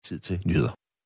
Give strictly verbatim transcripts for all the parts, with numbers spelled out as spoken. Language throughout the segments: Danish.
Tid til nyheder.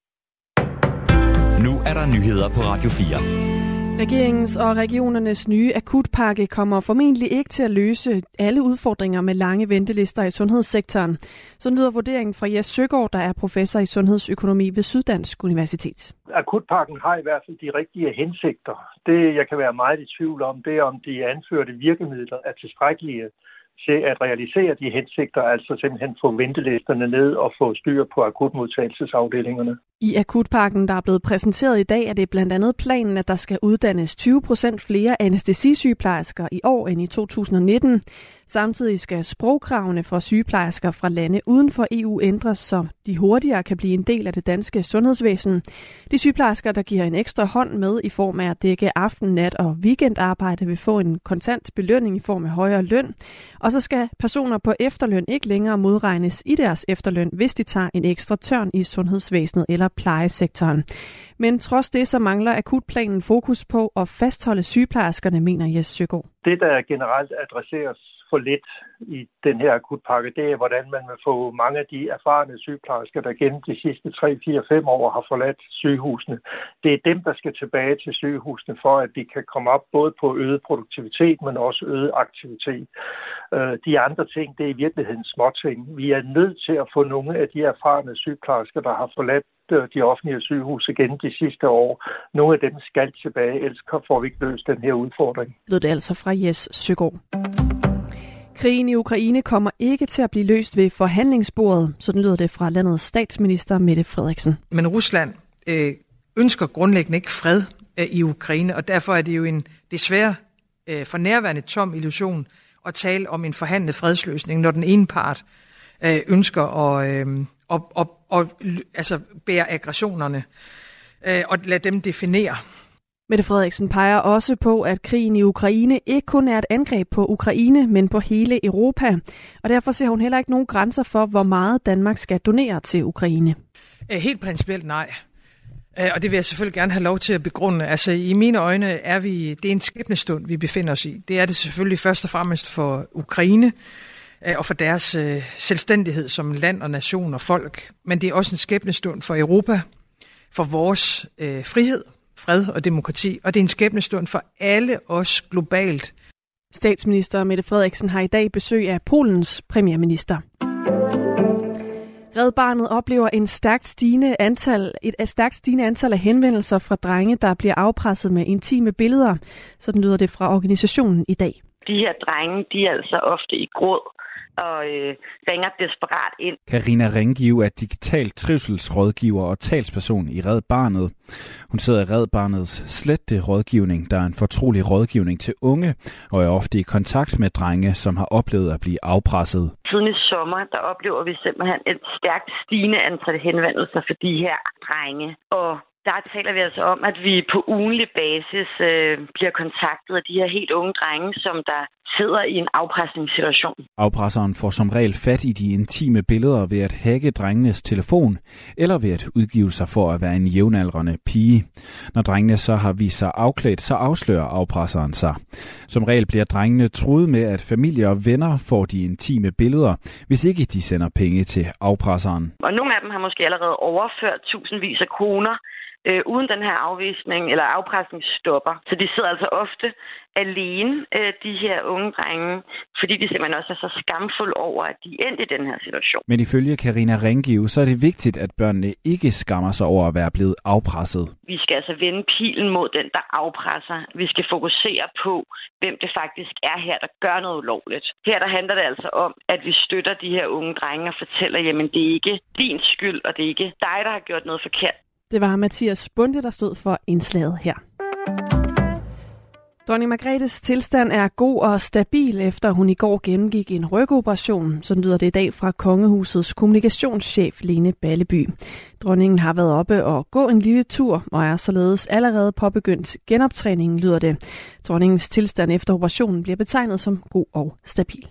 Nu er der nyheder på Radio fire. Regeringens og regionernes nye akutpakke kommer formentlig ikke til at løse alle udfordringer med lange ventelister i sundhedssektoren. Så lyder vurderingen fra Jes Søgaard, der er professor i sundhedsøkonomi ved Syddansk Universitet. Akutpakken har i hvert fald de rigtige hensigter. Det, jeg kan være meget i tvivl om, det er, om de anførte virkemidler er tilstrækkelige til at realisere de hensigter, altså simpelthen få ventelisterne ned og få styr på akutmodtagelsesafdelingerne. I akutpakken, der er blevet præsenteret i dag, er det blandt andet planen, at der skal uddannes tyve procent flere anæstesisygeplejersker i år end i to tusind nitten. Samtidig skal sprogkravene for sygeplejersker fra lande uden for E U ændres, så de hurtigere kan blive en del af det danske sundhedsvæsen. De sygeplejersker, der giver en ekstra hånd med i form af at dække aften, nat og weekendarbejde, vil få en kontant belønning i form af højere løn. Og så skal personer på efterløn ikke længere modregnes i deres efterløn, hvis de tager en ekstra tørn i sundhedsvæsenet eller plejesektoren. Men trods det, så mangler akutplanen fokus på at fastholde sygeplejerskerne, mener Jes Søgaard. Det, der generelt adresseres for lidt i den her akutpakke, det er, hvordan man vil få mange af de erfarne sygeplejersker, der gennem de sidste tre, fire, fem år har forladt sygehusene. Det er dem, der skal tilbage til sygehusene, for at de kan komme op både på øget produktivitet, men også øget aktivitet. De andre ting, det er i virkeligheden småting. Vi er nødt til at få nogle af de erfarne sygeplejersker, der har forladt de offentlige sygehuse gennem de sidste år. Nogle af dem skal tilbage, ellers får vi ikke løst den her udfordring. Lød det altså fra Jes Søgaard. Krigen i Ukraine kommer ikke til at blive løst ved forhandlingsbordet, sådan lyder det fra landets statsminister Mette Frederiksen. Men Rusland øh, ønsker grundlæggende ikke fred øh, i Ukraine, og derfor er det jo en desværre øh, for nærværende tom illusion at tale om en forhandlet fredsløsning, når den ene part øh, ønsker at, øh, at, at, at, at altså bære aggressionerne øh, og lade dem definere. Mette Frederiksen peger også på, at krigen i Ukraine ikke kun er et angreb på Ukraine, men på hele Europa. Og derfor ser hun heller ikke nogen grænser for, hvor meget Danmark skal donere til Ukraine. Helt principielt nej. Og det vil jeg selvfølgelig gerne have lov til at begrunde. Altså i mine øjne er vi, det er en skæbnestund, vi befinder os i. Det er det selvfølgelig først og fremmest for Ukraine og for deres selvstændighed som land og nation og folk. Men det er også en skæbnestund for Europa, for vores øh, frihed, fred og demokrati, og det er en skæbnestund for alle os globalt. Statsminister Mette Frederiksen har i dag besøg af Polens premierminister. Red Barnet oplever en stærkt stigende antal, et stærkt stigende antal af henvendelser fra drenge, der bliver afpresset med intime billeder. Sådan lyder det fra organisationen i dag. De her drenge, de er altså ofte i gråd og øh, ringer desperat ind. Karina Ringgiv er digital trivselsrådgiver og talsperson i Red Barnet. Hun sidder i Red Barnets slette rådgivning, der er en fortrolig rådgivning til unge, og er ofte i kontakt med drenge, som har oplevet at blive afpresset. Siden i sommer, der oplever vi simpelthen et stærkt stigende antal henvendelser for de her drenge. Og der taler vi altså om, at vi på ugenlig basis øh, bliver kontaktet af de her helt unge drenge, som der sidder i en afpresningssituation. Afpresseren får som regel fat i de intime billeder ved at hacke drengenes telefon, eller ved at udgive sig for at være en jævnaldrende pige. Når drengene så har vist sig afklædt, så afslører afpresseren sig. Som regel bliver drengene truet med, at familie og venner får de intime billeder, hvis ikke de sender penge til afpresseren. Og nogle af dem har måske allerede overført tusindvis af kroner, Øh, uden den her afvisning eller afpresning stopper. Så de sidder altså ofte alene, øh, de her unge drenge, fordi de simpelthen også er så skamfulde over, at de er endt i den her situation. Men ifølge Karina Ringgiv, så er det vigtigt, at børnene ikke skammer sig over at være blevet afpresset. Vi skal altså vende pilen mod den, der afpresser. Vi skal fokusere på, hvem det faktisk er her, der gør noget ulovligt. Her der handler det altså om, at vi støtter de her unge drenge og fortæller, jamen det er ikke din skyld, og det er ikke dig, der har gjort noget forkert. Det var Mathias Bunde, der stod for indslaget her. Dronning Margrethes tilstand er god og stabil, efter hun i går gennemgik en rygoperation. Sådan lyder det i dag fra Kongehusets kommunikationschef Lene Balleby. Dronningen har været oppe og gå en lille tur, og er således allerede påbegyndt genoptræningen, lyder det. Dronningens tilstand efter operationen bliver betegnet som god og stabil.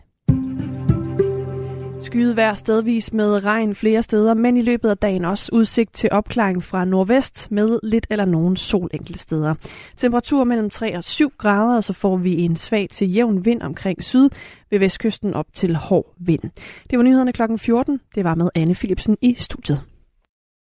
Skyet vejr stedvis med regn flere steder, men i løbet af dagen også udsigt til opklaring fra nordvest med lidt eller nogen sol enkelte steder. Temperatur mellem tre og syv grader, og så får vi en svag til jævn vind omkring syd, ved vestkysten op til hård vind. Det var nyhederne klokken fjorten. Det var med Anne Philipsen i studiet.